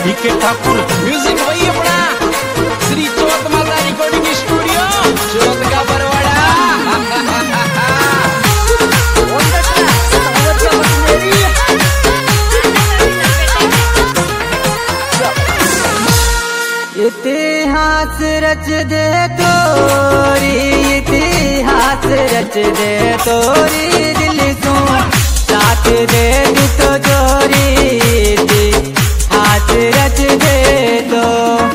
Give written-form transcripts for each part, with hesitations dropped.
बीके ठाकुर म्यूजिक वही अपना श्री चौथ माता रिकॉर्डिंग स्टूडियो चौथ का बरवाड़ा। इतिहास रच दे तोरी, इतिहास रच दे तोरी, दिल को साथ दे तो जोरी, इतिहास रच दे तो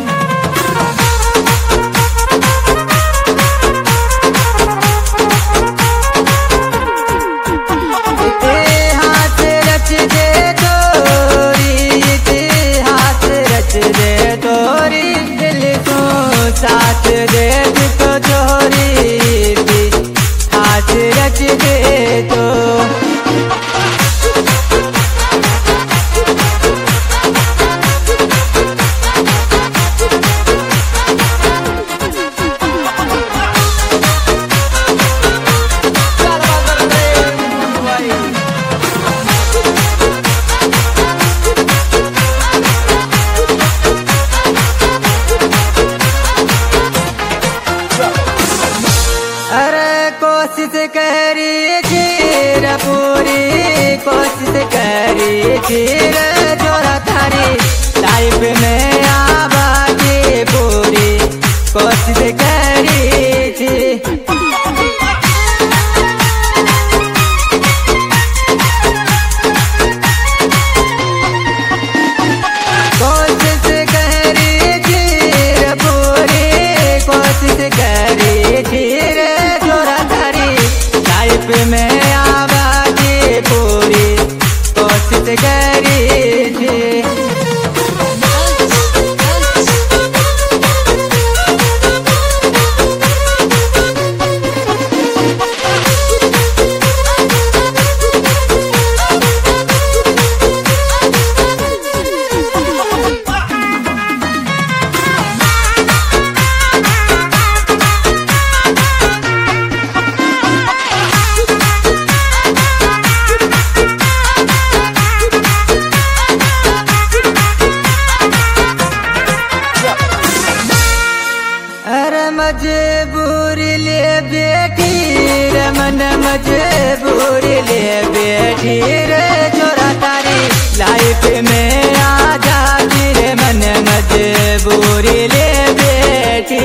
इतिहास रच दे तोरी, इतिहास रच दे तोरी, दिल को साथ दे तो जोरी, हाथ रच दे तो कोशिश करी खीर पूरी, कोशिश करी खीर जोरा थारी लाइफ में आबादी पूरी, कोशिश करी थी कोशिश करी खीर पूरी, कोशिश करी खीर लाइफ में आबादी पूरी, कोशिश करी थी मजबूरी ले बेटी रे, मन मजबूरी ले बेटी रे, जोरा तारी लाइफ में आजादी रे, मन मजबूरी ले बेटी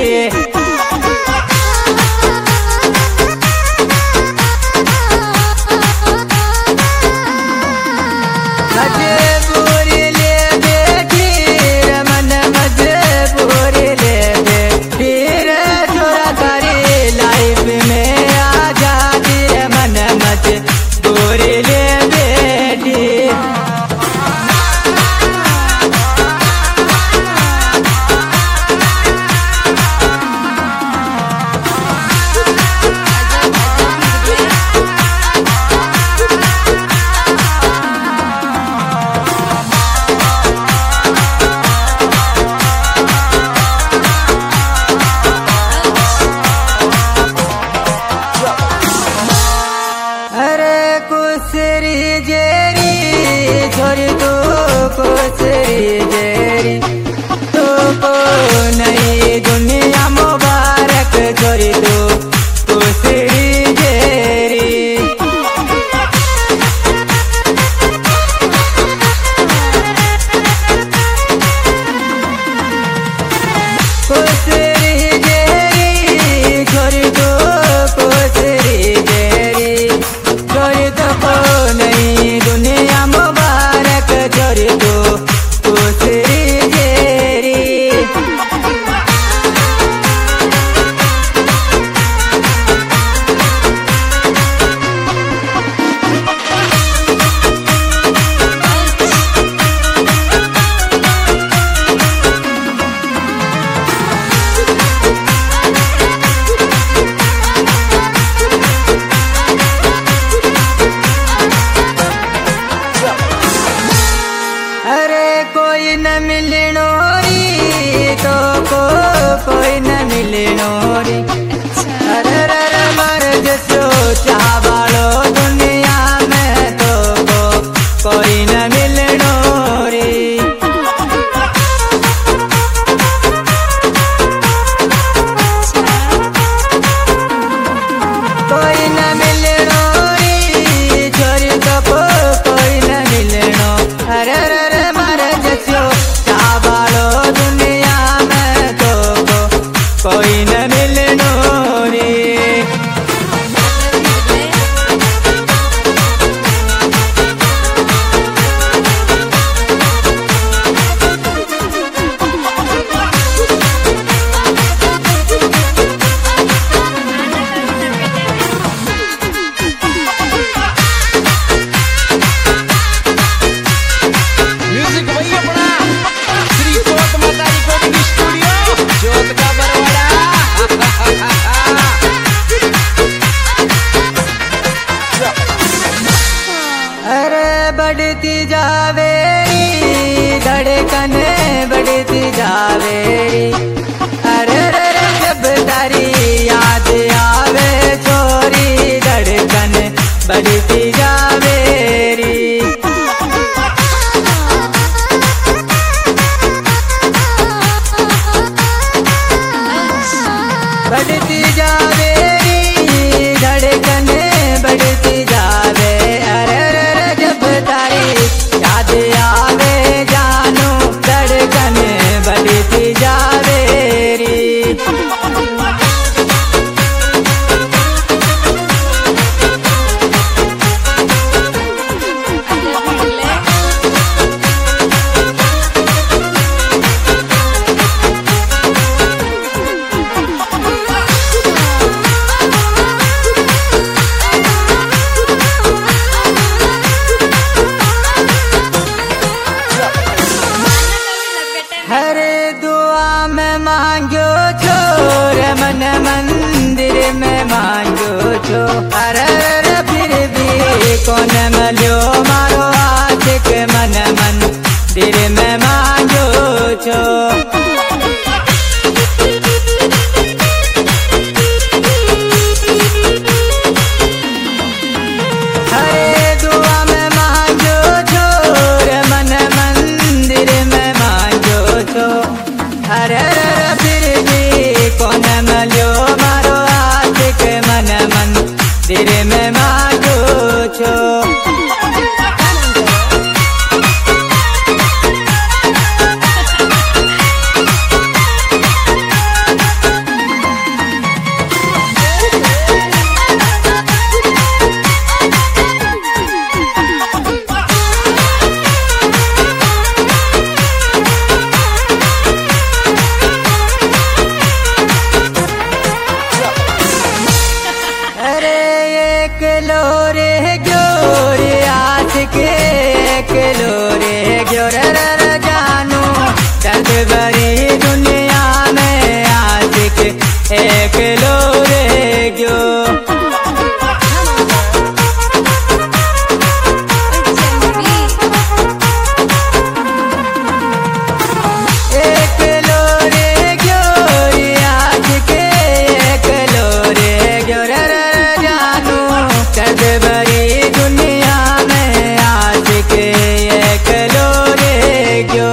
मजबूरी ले बेटी रे, मन मजबूरी ले बेटी रे, लाइफ में आजादी रे, मन मजबूरी ले बेटी कुसरी जेरी छोरी तो कुसरी जेरी, तो को नई दुनिया मुबारक छोरी तो कुसरी जेरी कुसरी जेरी छोरी तो कुसरी जेरी, छोरी तो को नई दुनिया मुबारक छोरी तो कुसरी जेरी कोई न मिलनो री तो कोई न मिलनो री, अरे रे मर जसो चावालो दुनिया में तो कोई न मिलनो री। बढ़ती जावेरी धड़कन बढ़ती जावेरी। अरे रे रे जब तारी याद आवे छोरी धड़कन बढ़ती जावेरी। बढ़ती जावेरी धड़कन बढ़ती जावे। अरे रे रे जब तारी याद आवे जानू धड़कन बढ़ती जावेरी। हरे दुआ में मांगो छोर मन मंदिर में मांगो छो। अरे रे फिर भी कौन मलो मारो आशिक मन मंदिर में मांगो छो। हरे दुआ में मांगो छोर मन मंदिर में मांगो छो। अरे रे फिर भी कौन मलो मारो आशिक मन मंदिर में मांगो छो। अरे एक लोरे ग्योरे आशिक एक लोरे ग्योरे रे जानू दर्द भरी दुनिया में आशिक एक लोरे ग्यो। एक लोरे ग्योरे आशिक एक लोरे ग्योरे जानू दर्द भरी दुनिया में आशिक एक लोरे ग्यो।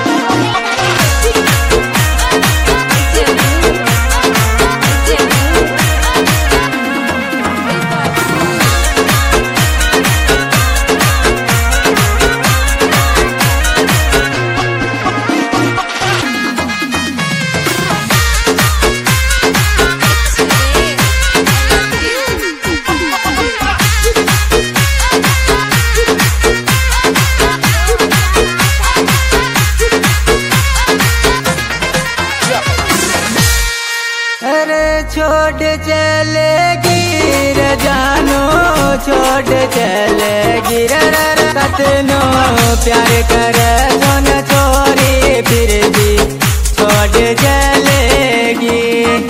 अरे छोड़ चलेगी रे जानू छोड़ चलेगी रे कतनो प्यार करे सोन छोरी फिर भी छोड़ चलेगी।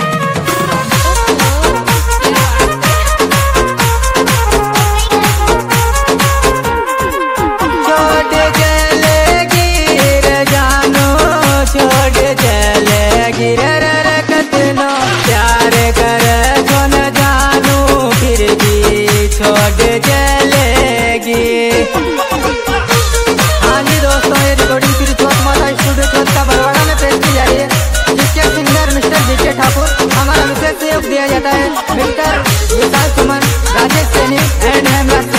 छोड़ चलेगी रे जानू छोड़ चलेगी रे कतनो प्यार करे सोन जानू फिर भी छोड़ चलेगी। हाँ जी दोस्तों, ये रिकॉर्डिंग श्री चौथ माता स्टूडियो चौथ का बरवाड़ा में पेश की जा रही है, जिसके सिंगर मिस्टर जीके ठाकुर। हमारा विशेष सहयोग दिया जाता है मिस्टर विशाल सुमन, राजेश सैनी एंड हेमराज।